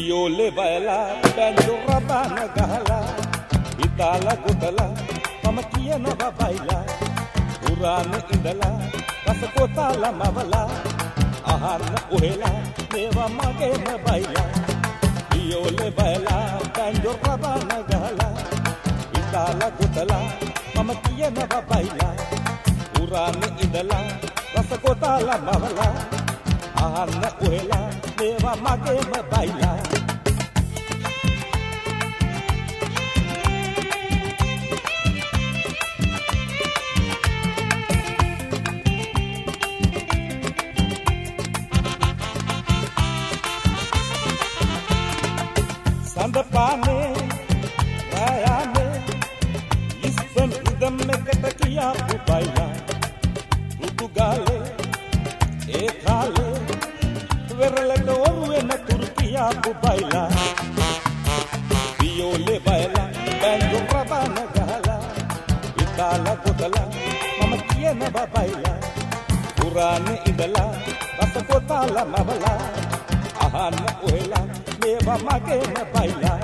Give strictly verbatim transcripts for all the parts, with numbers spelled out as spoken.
වියෝලේ වයලා බැන්ඩෝ රබන ගහලා ඉතාලා ගොතලා මම කියනවා බයිලා පුරාණ ඉඳලා රස කොතාලා මවලා අහන්න ඔහෙලා මේවා මගේම බයිලා වියෝලේ වයලා බැන්ඩෝ රබන ගහලා ඉතාලා ගොතලා මම කියනවා බයිලා පුරාණ ඉඳලා රස කොතාලා මවලා අහන්න ඔහෙලා මේවා මගේම බයිලා සඳපානේ රායානේ ඉස්සන් ඉදම් එකට කියාපු බයිලා රුතු ගාලේ ඒ කාලේ වෙරළට ඔරුවෙන තුර්කියාපු බයිලා වියෝලේ බයලා බැන්ඩෝ රබන ගහලා ඉතාලා ගොතලා මම කියනවා බයිලා පුරාණ ඉඳලා රස කොතාලා මවලා අහන්න ඔහෙලා මේවා මගේම බයිලා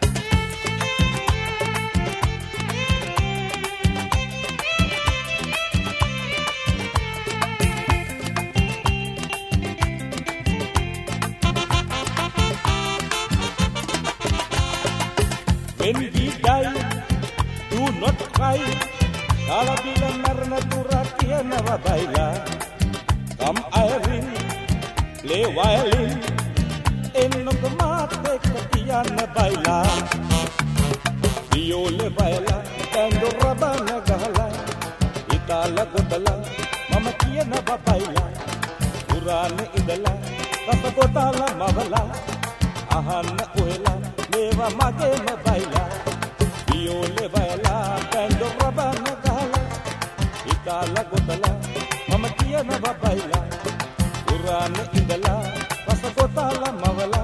When we die, do not cry. Kala bila marna turakia nava baila. Come Irene, play violin. Enno kamate katia na baila. Viole baila, bando rabana gala. Itala gotala, mama kia nava baila. Purane idala, rasa gotala mavala. Ahanna uhela. Leva magema baila viole baila bando rabana gala itala gotala mama kiyana baila purana indala rasa gotala mavala